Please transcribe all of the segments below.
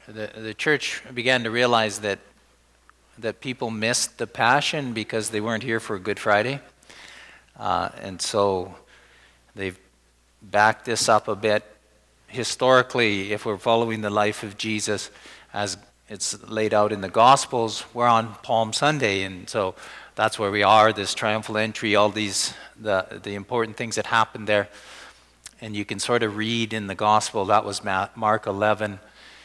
the church began to realize that people missed the Passion because they weren't here for Good Friday. And so they've backed this up a bit. Historically, if we're following the life of Jesus as it's laid out in the Gospels, we're on Palm Sunday, and so that's where we are, this triumphal entry, all these, the important things that happened there. And you can sort of read in the Gospel, that was Mark 11.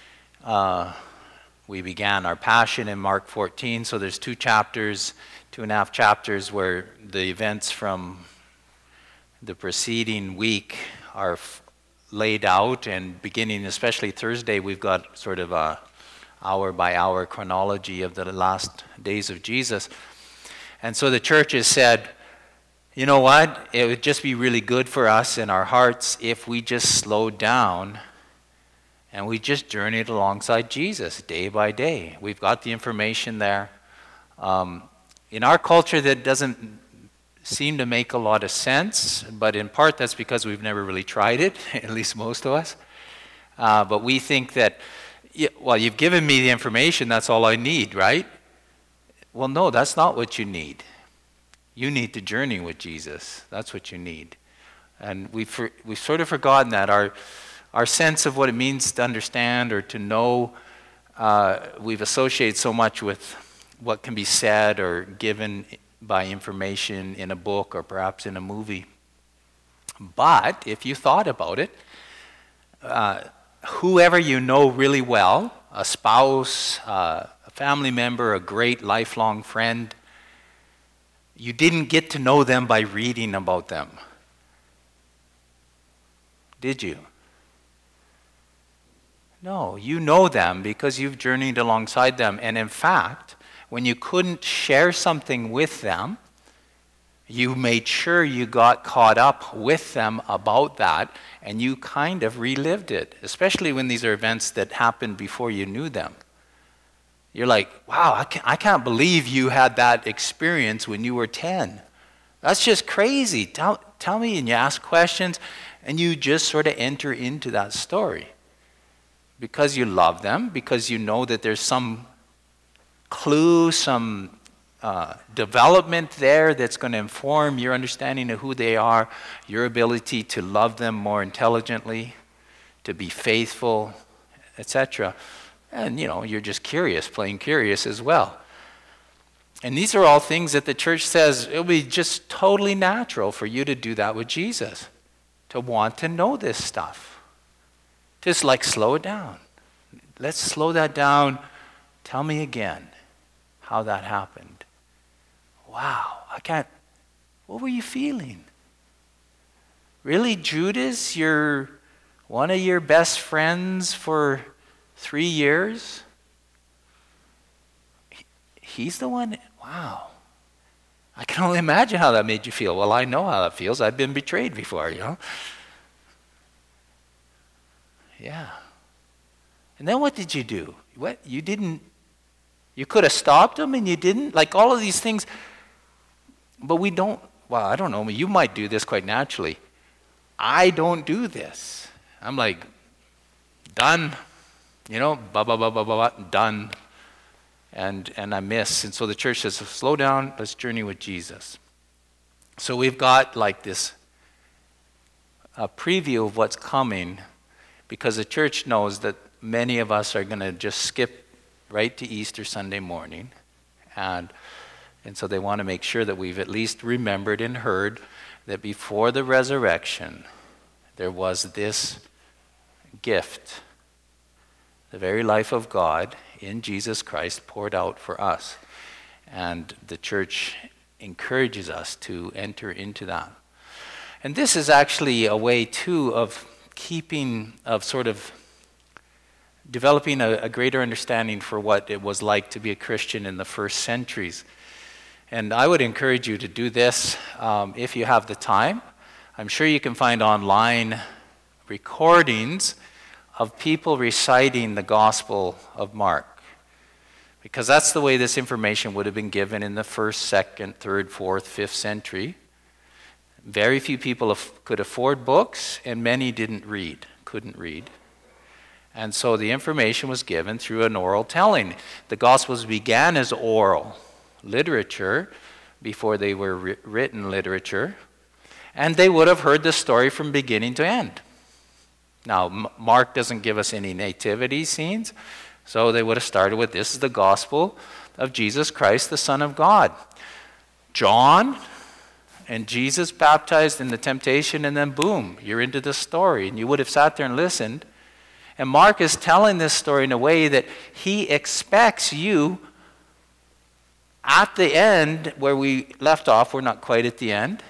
We began our Passion in Mark 14, so there's 2.5 chapters where the events from the preceding week are laid out, and beginning especially Thursday, we've got sort of a hour-by-hour chronology of the last days of Jesus. And so the church has said, you know what, it would just be really good for us in our hearts if we just slowed down and we just journeyed alongside Jesus day by day. We've got the information there. In our culture, that doesn't seem to make a lot of sense, but in part that's because we've never really tried it, at least most of us. But we think that, well, you've given me the information, that's all I need, right? Well, no, that's not what you need. You need to journey with Jesus. That's what you need. And we've sort of forgotten that. Our sense of what it means to understand or to know, we've associated so much with what can be said or given by information in a book or perhaps in a movie. But if you thought about it, whoever you know really well, a spouse, a family member, a great lifelong friend, you didn't get to know them by reading about them. Did you? No, you know them because you've journeyed alongside them. And in fact, when you couldn't share something with them, you made sure you got caught up with them about that, and you kind of relived it, especially when these are events that happened before you knew them. You're like, wow, I can't believe you had that experience when you were 10. That's just crazy. Tell me, and you ask questions, and you just sort of enter into that story. Because you love them, because you know that there's some clue, some development there that's going to inform your understanding of who they are, your ability to love them more intelligently, to be faithful, etc. And, you're just curious, playing curious as well. And these are all things that the church says it'll be just totally natural for you to do that with Jesus, to want to know this stuff. Just slow it down. Let's slow that down. Tell me again how that happened. Wow, what were you feeling? Really, Judas, you're one of your best friends for 3 years? He's the one? Wow. I can only imagine how that made you feel. Well, I know how that feels. I've been betrayed before, Yeah. And then what did you do? You could have stopped him and you didn't? All of these things. But we don't, I don't know, you might do this quite naturally. I don't do this. I'm like, done. Done. And I miss. And so the church says, slow down, let's journey with Jesus. So we've got this a preview of what's coming, because the church knows that many of us are going to just skip right to Easter Sunday morning. And so they want to make sure that we've at least remembered and heard that before the resurrection, there was this gift, the very life of God in Jesus Christ poured out for us. And the church encourages us to enter into that. And this is actually a way, too, of sort of developing a greater understanding for what it was like to be a Christian in the first centuries. And I would encourage you to do this if you have the time. I'm sure you can find online recordings of people reciting the Gospel of Mark, because that's the way this information would have been given in the 1st, 2nd, 3rd, 4th, 5th century. Very few people could afford books, and many couldn't read. And so the information was given through an oral telling. The Gospels began as oral literature before they were written literature. And they would have heard the story from beginning to end. Now, Mark doesn't give us any nativity scenes, so they would have started with, this is the gospel of Jesus Christ, the Son of God. John and Jesus baptized in the temptation, and then boom, you're into the story. And you would have sat there and listened. And Mark is telling this story in a way that he expects you at the end, where we left off, we're not quite at the end,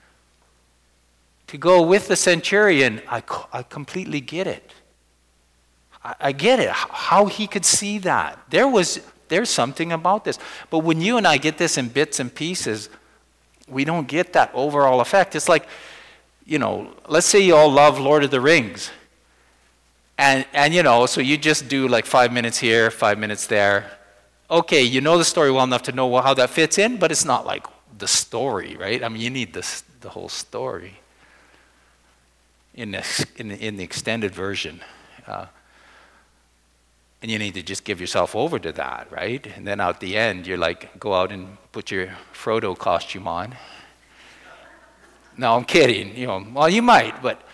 to go with the centurion. I completely get it. I get it, how he could see that. There's something about this. But when you and I get this in bits and pieces, we don't get that overall effect. It's like, let's say you all love Lord of the Rings. And so you just do like 5 minutes here, 5 minutes there. Okay, you know the story well enough to know how that fits in, but it's not like the story, right? I mean, you need the whole story in the extended version. And you need to just give yourself over to that, right? And then at the end, you're like, go out and put your Frodo costume on. No, I'm kidding. Well, you might, but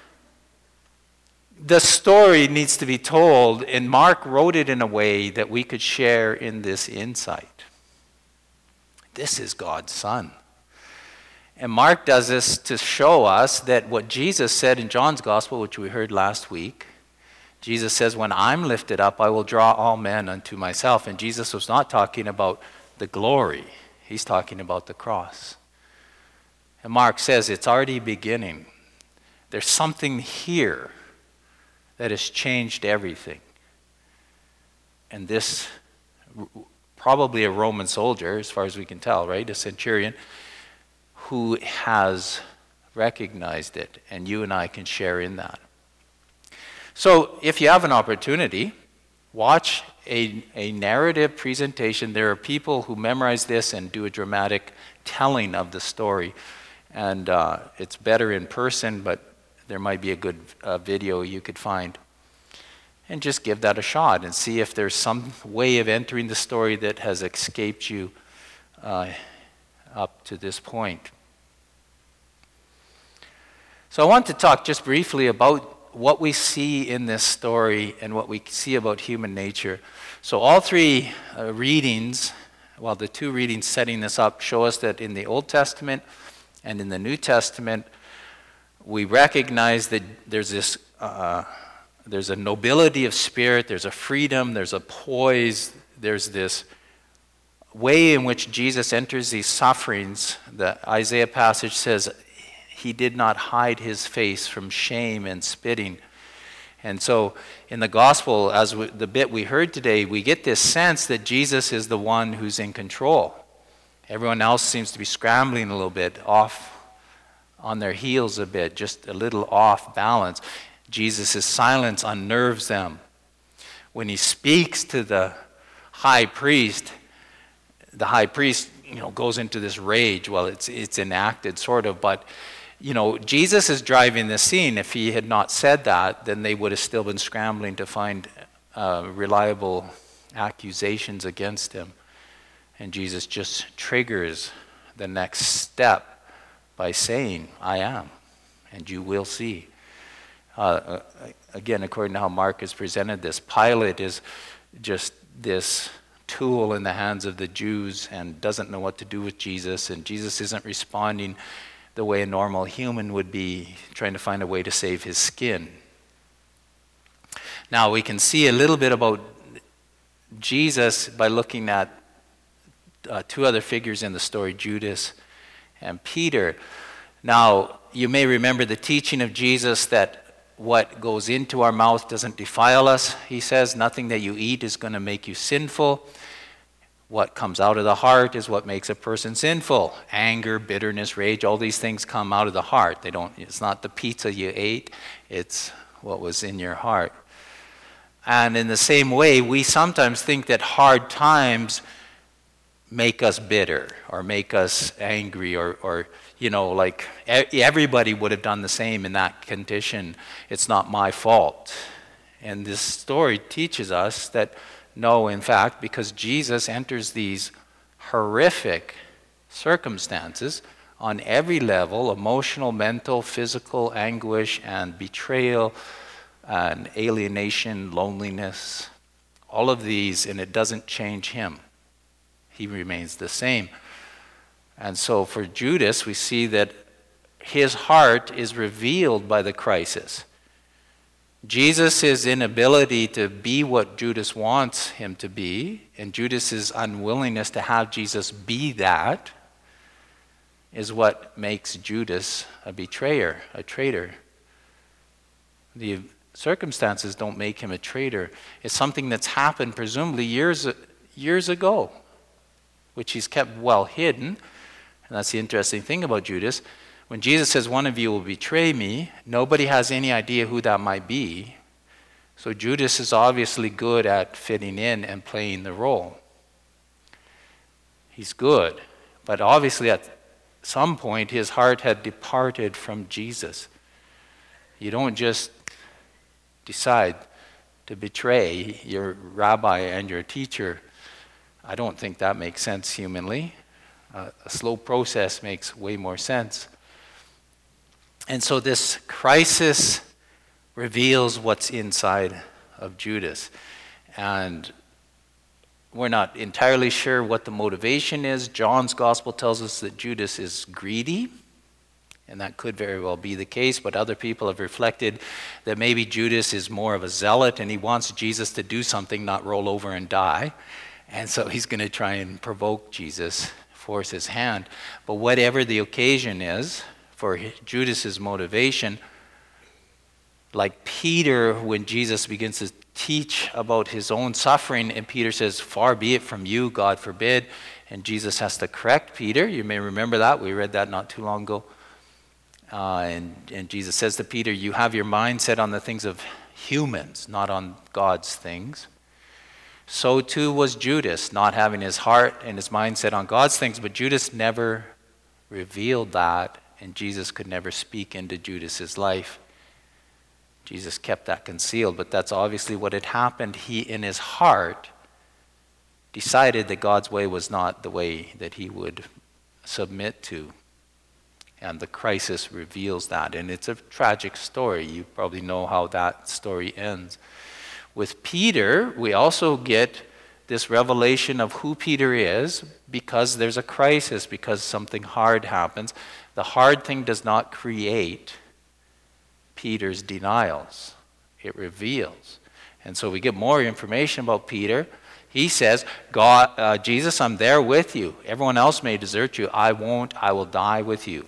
the story needs to be told, and Mark wrote it in a way that we could share in this insight. This is God's Son. And Mark does this to show us that what Jesus said in John's Gospel, which we heard last week, Jesus says, when I'm lifted up, I will draw all men unto myself. And Jesus was not talking about the glory. He's talking about the cross. And Mark says it's already beginning. There's something here that has changed everything. And this, probably a Roman soldier, as far as we can tell, right? A centurion, who has recognized it. And you and I can share in that. So if you have an opportunity, watch a narrative presentation. There are people who memorize this and do a dramatic telling of the story. And it's better in person, but there might be a good video you could find. And just give that a shot and see if there's some way of entering the story that has escaped you up to this point. So I want to talk just briefly about what we see in this story and what we see about human nature. So all three readings, well, the two readings setting this up, show us that in the Old Testament and in the New Testament, we recognize that there's a nobility of spirit, there's a freedom, there's a poise, there's this way in which Jesus enters these sufferings. The Isaiah passage says, he did not hide his face from shame and spitting. And so in the gospel, the bit we heard today, we get this sense that Jesus is the one who's in control. Everyone else seems to be scrambling a little bit, off on their heels a bit, just a little off balance. Jesus' silence unnerves them. When he speaks to the high priest goes into this rage. Well, it's enacted sort of, but Jesus is driving the scene. If he had not said that, then they would have still been scrambling to find reliable accusations against him. And Jesus just triggers the next step by saying, I am, and you will see. Again, according to how Mark has presented this, Pilate is just this tool in the hands of the Jews and doesn't know what to do with Jesus, and Jesus isn't responding the way a normal human would be, trying to find a way to save his skin. Now, we can see a little bit about Jesus by looking at two other figures in the story, Judas and Peter. Now, you may remember the teaching of Jesus that what goes into our mouth doesn't defile us. He says, nothing that you eat is going to make you sinful. What comes out of the heart is what makes a person sinful. Anger, bitterness, rage, all these things come out of the heart. It's not the pizza you ate, it's what was in your heart. And in the same way, we sometimes think that hard times make us bitter or make us angry or like everybody would have done the same in that condition. It's not my fault. And this story teaches us that no, in fact, because Jesus enters these horrific circumstances on every level, emotional, mental, physical anguish and betrayal and alienation, loneliness, all of these, and it doesn't change him. He remains the same. And so for Judas, we see that his heart is revealed by the crisis. Jesus' inability to be what Judas wants him to be, and Judas' unwillingness to have Jesus be that, is what makes Judas a betrayer, a traitor. The circumstances don't make him a traitor. It's something that's happened presumably years ago, which he's kept well hidden. And that's the interesting thing about Judas. When Jesus says, one of you will betray me, nobody has any idea who that might be. So Judas is obviously good at fitting in and playing the role. He's good. But obviously at some point his heart had departed from Jesus. You don't just decide to betray your rabbi and your teacher. I don't think that makes sense humanly. A slow process makes way more sense. And so this crisis reveals what's inside of Judas. And we're not entirely sure what the motivation is. John's gospel tells us that Judas is greedy, and that could very well be the case, but other people have reflected that maybe Judas is more of a zealot and he wants Jesus to do something, not roll over and die. And so he's going to try and provoke Jesus, force his hand. But whatever the occasion is, for Judas's motivation, like Peter, when Jesus begins to teach about his own suffering, and Peter says, "Far be it from you, God forbid," and Jesus has to correct Peter. You may remember that. We read that not too long ago. And Jesus says to Peter, "You have your mind set on the things of humans, not on God's things." So too was Judas, not having his heart and his mind set on God's things, but Judas never revealed that. And Jesus could never speak into Judas's life. Jesus kept that concealed, but that's obviously what had happened. He, in his heart, decided that God's way was not the way that he would submit to. And the crisis reveals that. And it's a tragic story. You probably know how that story ends. With Peter, we also get this revelation of who Peter is because there's a crisis, because something hard happens. The hard thing does not create Peter's denials. It reveals. And so we get more information about Peter. He says, Jesus, I'm there with you. Everyone else may desert you. I won't. I will die with you.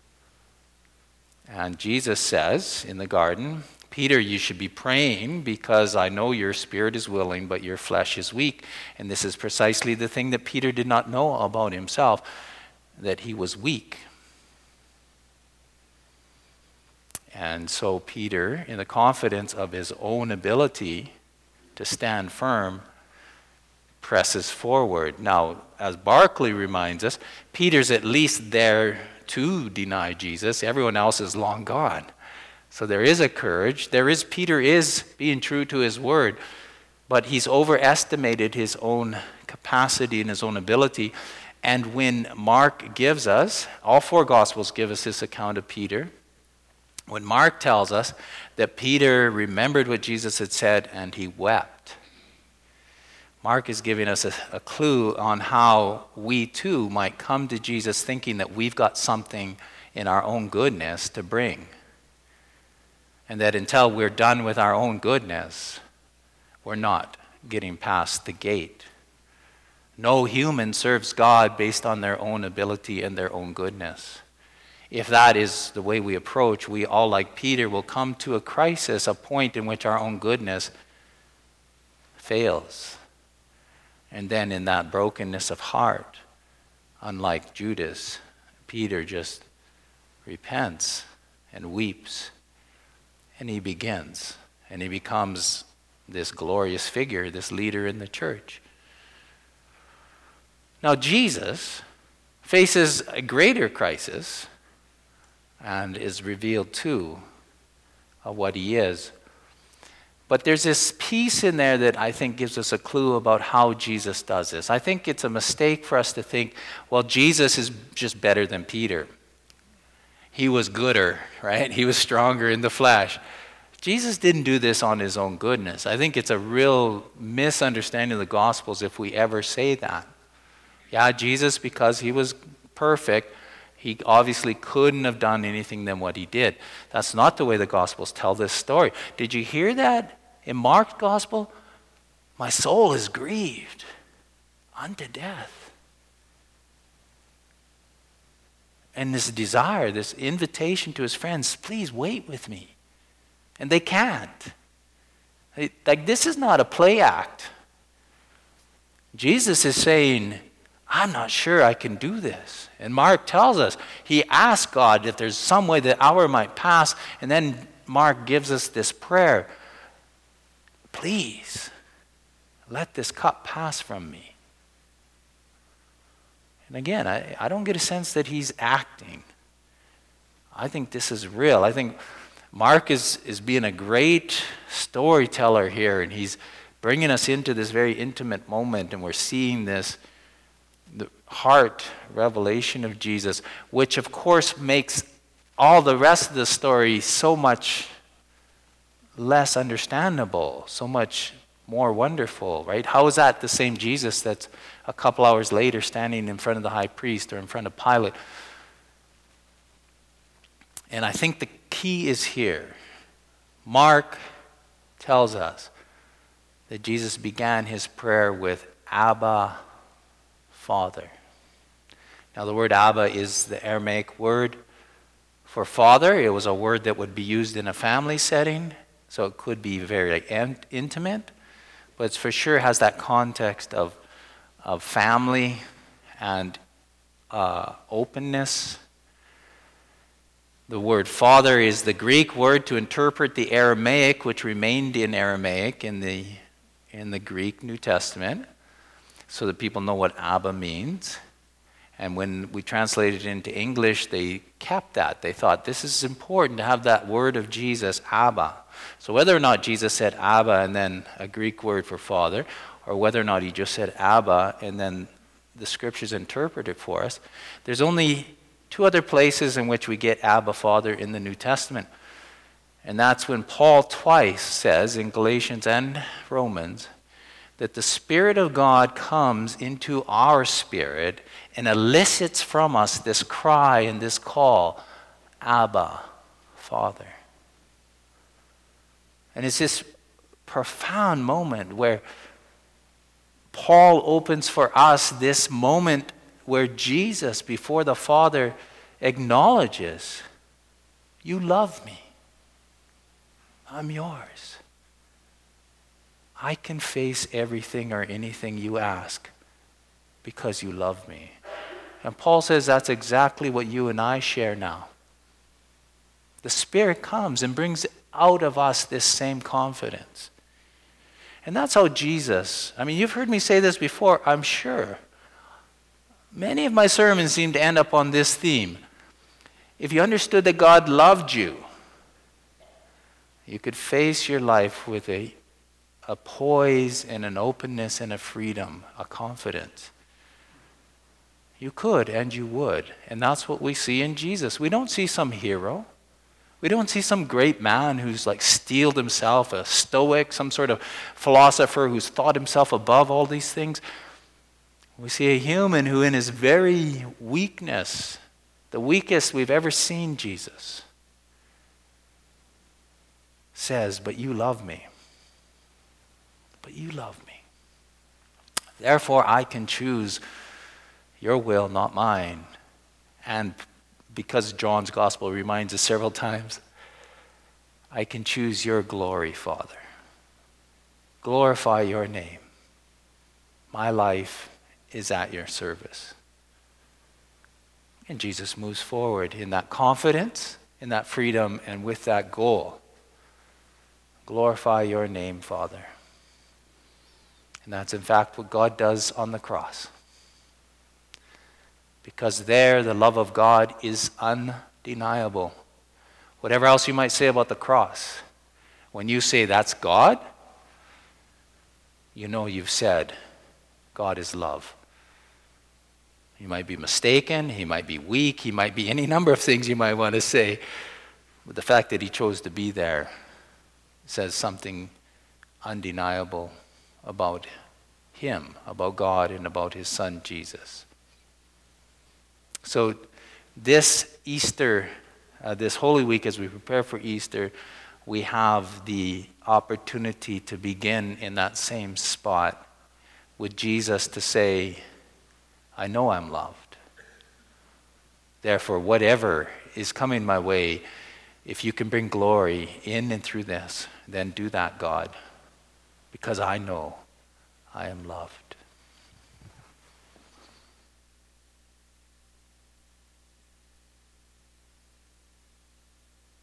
And Jesus says in the garden, Peter, you should be praying because I know your spirit is willing, but your flesh is weak. And this is precisely the thing that Peter did not know about himself, that he was weak. And so Peter, in the confidence of his own ability to stand firm, presses forward. Now, as Barclay reminds us, Peter's at least there to deny Jesus. Everyone else is long gone. So there is a courage. Peter is being true to his word, but he's overestimated his own capacity and his own ability. And when Mark gives us, all four Gospels give us this account of Peter. When Mark tells us that Peter remembered what Jesus had said and he wept, Mark is giving us a clue on how we too might come to Jesus thinking that we've got something in our own goodness to bring. And that until we're done with our own goodness, we're not getting past the gate. No human serves God based on their own ability and their own goodness. If that is the way we approach, we all, like Peter, will come to a crisis, a point in which our own goodness fails. And then in that brokenness of heart, unlike Judas, Peter just repents and weeps. And he begins. And he becomes this glorious figure, this leader in the church. Now Jesus faces a greater crisis and is revealed too of what he is. But there's this piece in there that I think gives us a clue about how Jesus does this. I think it's a mistake for us to think, well, Jesus is just better than Peter. He was gooder, right? He was stronger in the flesh. Jesus didn't do this on his own goodness. I think it's a real misunderstanding of the Gospels if we ever say that. Yeah, Jesus, because he was perfect, he obviously couldn't have done anything than what he did. That's not the way the Gospels tell this story. Did you hear that in Mark's Gospel? My soul is grieved unto death. And this desire, this invitation to his friends, please wait with me. And they can't. Like, this is not a play act. Jesus is saying, I'm not sure I can do this. And Mark tells us, he asked God if there's some way the hour might pass, and then Mark gives us this prayer. Please, let this cup pass from me. And again, I don't get a sense that he's acting. I think this is real. I think Mark is being a great storyteller here, and he's bringing us into this very intimate moment, and we're seeing this the heart revelation of Jesus, which of course makes all the rest of the story so much less understandable, so much more wonderful, right? How is that the same Jesus that's a couple hours later standing in front of the high priest or in front of Pilate? And I think the key is here. Mark tells us that Jesus began his prayer with Abba, Father. Now the word Abba is the Aramaic word for father. It was a word that would be used in a family setting, so it could be very intimate, but it for sure has that context of family and openness. The word father is the Greek word to interpret the Aramaic, which remained in Aramaic in the Greek New Testament, so that people know what Abba means. And when we translated it into English, they kept that. They thought this is important to have that word of Jesus, Abba. So whether or not Jesus said Abba and then a Greek word for father, or whether or not he just said Abba and then the scriptures interpret it for us, there's only two other places in which we get Abba, Father in the New Testament. And that's when Paul twice says in Galatians and Romans that the Spirit of God comes into our spirit and elicits from us this cry and this call, Abba, Father. And it's this profound moment where Paul opens for us this moment where Jesus, before the Father, acknowledges, you love me. I'm yours. I can face everything or anything you ask because you love me. And Paul says that's exactly what you and I share now. The Spirit comes and brings out of us this same confidence. And that's how Jesus, I mean, you've heard me say this before, I'm sure. Many of my sermons seem to end up on this theme. If you understood that God loved you, you could face your life with a poise and an openness and a freedom, a confidence. You could and you would. And that's what we see in Jesus. We don't see some hero. We don't see some great man who's like steeled himself, a stoic, some sort of philosopher who's thought himself above all these things. We see a human who in his very weakness, the weakest we've ever seen Jesus, says, but you love me. But you love me. Therefore I can choose your will, not mine. And because John's gospel reminds us several times, I can choose your glory, Father. Glorify your name. My life is at your service. And Jesus moves forward in that confidence, in that freedom, and with that goal. Glorify your name, Father. And that's in fact what God does on the cross. Because there the love of God is undeniable. Whatever else you might say about the cross, When you say that's God, you know you've said God is love. You might be mistaken, he might be weak, he might be any number of things you might want to say. But the fact that he chose to be there says something undeniable about him, about God, and about his son Jesus. So this Easter, this Holy Week, as we prepare for Easter, we have the opportunity to begin in that same spot with Jesus to say, I know I'm loved. Therefore, whatever is coming my way, if you can bring glory in and through this, then do that, God, because I know I am loved.